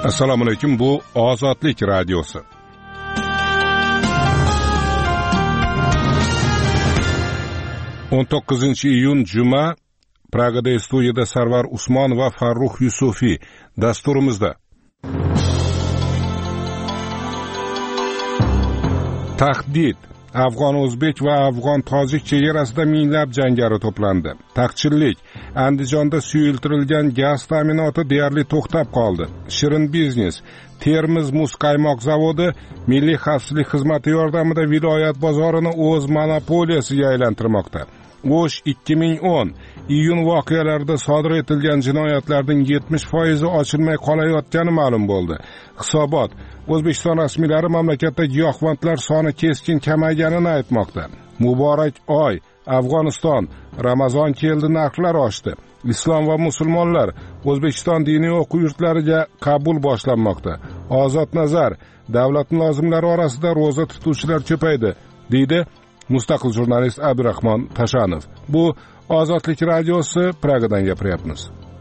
Assalomu alaykum, bu Ozodlik radiosi. o'n 9-iyun juma, Pragada studiyada Sarvar Usmon va Farruh Yusufiy dasturimizda. Tahdid. Afg'on o'zbek va afg'on tojik chegarasida minglab jangari to'plandi. Taqchillik. Andijonda suyultirilgan gaz ta'minoti deyarli to'xtab qoldi. Shirin biznes. Termiz muz qaymoq zavodi Milliy xavfsizlik xizmati yordamida viloyat bozorini o'z monopoliyasiga aylantirmoqda. O'sh 2010 iyun voqealarida sodir etilgan jinoyatlarning 70% ochilmay qolayotgani ma'lum bo'ldi. Hisobot. O'zbekiston rasmiylari mamlakatda giyohvandlar soni keskin kamayganini aytmoqda. Muborak oy. Afg'oniston. Ramazon keldi, narxlar oshdi. Islom va musulmonlar O'zbekiston diniy o'quv yurtlariga qabul boshlanmoqda. Ozod nazar. Davlat mulozimlari orasida ro'za tutuvchilar ko'paydi, deydi mustaqil jurnalist Abdurahmon Tashanov. Bu Ozodlik radiosi, Pragadan gapiryapmiz.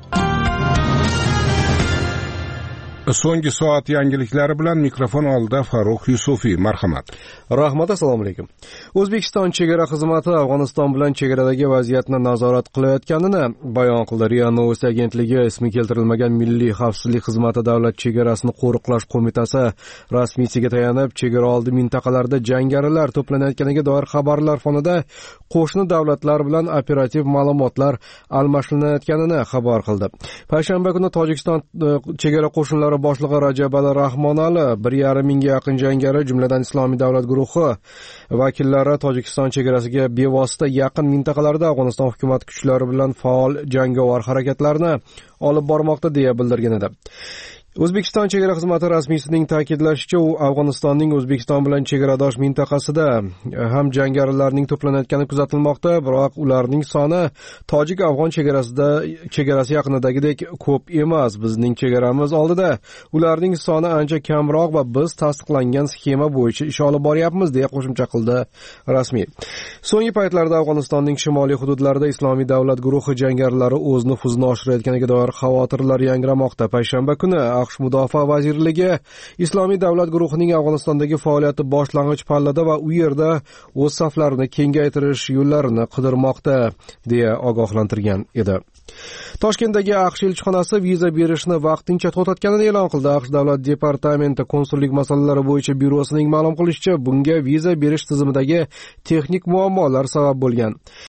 So'nggi soat yangiliklari bilan mikrofon oldida Farruh Yusufiy. Marhamat. Rahmat, assalomu alaykum. O'zbekiston chegara xizmati Afg'oniston bilan chegaradagi vaziyatni nazorat qilayotganini bayon qildi. RIA Novosti agentligi ismi keltirilmagan Milliy xavfsizlik xizmati davlat chegarasini qo'riqlash qo'mitasi rasmiysiga tayanib, chegara oldi mintaqalarda jangarilar to'planayotganiga doir xabarlar fonida qo'shni davlatlar bilan operativ ma'lumotlar almashlanayotganini xabar qildi. Payshanba kuni Tojikiston chegara qo'shinlari boshlig'i Rajabali Rahmonali 1,5 mingga yaqin jangari, jumladan Islomiy davlat guruhi vakillari Tojikiston chegarasiga bevosita yaqin mintaqalarda Afg'oniston hukumat kuchlari bilan faol jangovar harakatlarni olib bormoqda deya bildirgan edi. O'zbekiston chegara xizmati rasmiysining ta'kidlashicha, u Afg'onistonning O'zbekiston bilan chegaradosh mintaqasida ham jangarilarning to'planayotgani kuzatilmoqda, biroq ularning soni tojik-afg'on chegarasi yaqinidagidek ko'p emas. Bizning chegaramiz oldida ularning soni ancha kamroq va biz tasdiqlangan sxema bo'yicha ish olib boryapmiz, deya qo'shimcha qildi rasmiy. So'nggi paytlarda Afg'onistonning shimoliy hududlarida Islomiy davlat guruhi jangarilari o'z nufuzini oshirayotganiga doir xavotirlar yangramoqda. Payshanba kuni AQSh Mudofaa vazirligi Islomiy davlat guruhining Afg'onistondagi faoliyati boshlang'ich pallada va u yerda o'z saflarini kengaytirish yo'llarini qidirmoqda, deya ogohlantirgan edi. Toshkentdagi AQSh elchixonasi viza berishni vaqtincha to'xtatganini e'lon qildi. AQSh davlat departamenti konsullik masalalari bo'yicha byurosining ma'lum qilishicha, bunga viza berish tizimidagi texnik muammolar sabab bo'lgan.